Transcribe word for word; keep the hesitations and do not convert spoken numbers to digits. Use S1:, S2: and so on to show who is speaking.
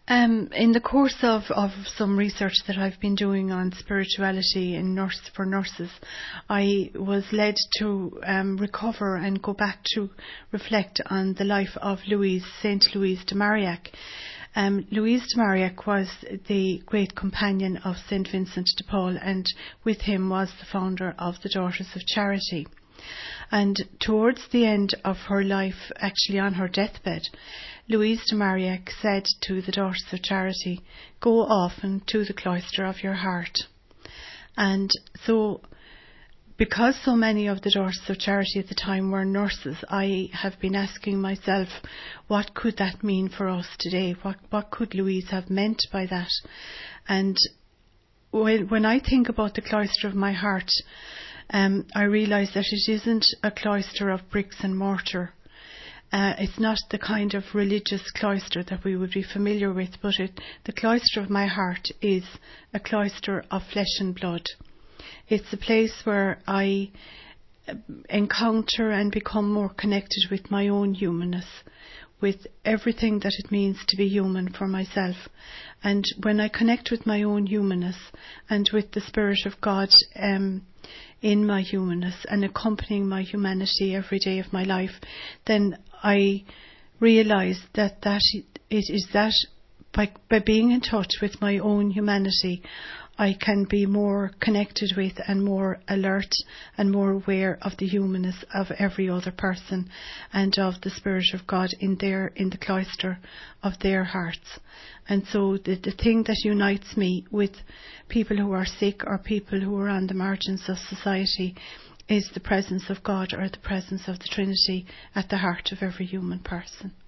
S1: Um, in the course of, of some research that I've been doing on spirituality in nurse for nurses, I was led to um, recover and go back to reflect on the life of Louise, Saint Louise de Marillac. Um, Louise de Marillac was the great companion of Saint Vincent de Paul, and with him was the founder of the Daughters of Charity. And towards the end of her life, actually on her deathbed, Louise de Marillac said to the Daughters of Charity, "Go often to the cloister of your heart." And so, because so many of the Daughters of Charity at the time were nurses, I have been asking myself, what could that mean for us today? What, what could Louise have meant by that? And when, when I think about the cloister of my heart, Um, I realise that it isn't a cloister of bricks and mortar. Uh, it's not the kind of religious cloister that we would be familiar with, but it, the cloister of my heart is a cloister of flesh and blood. It's a place where I encounter and become more connected with my own humanness, with everything that it means to be human for myself. And when I connect with my own humanness and with the Spirit of God um, in my humanness and accompanying my humanity every day of my life, then I realise that, that it is that by, by being in touch with my own humanity, I can be more connected with and more alert and more aware of the humanness of every other person and of the Spirit of God in their in the cloister of their hearts. And so the, the thing that unites me with people who are sick or people who are on the margins of society is the presence of God, or the presence of the Trinity at the heart of every human person.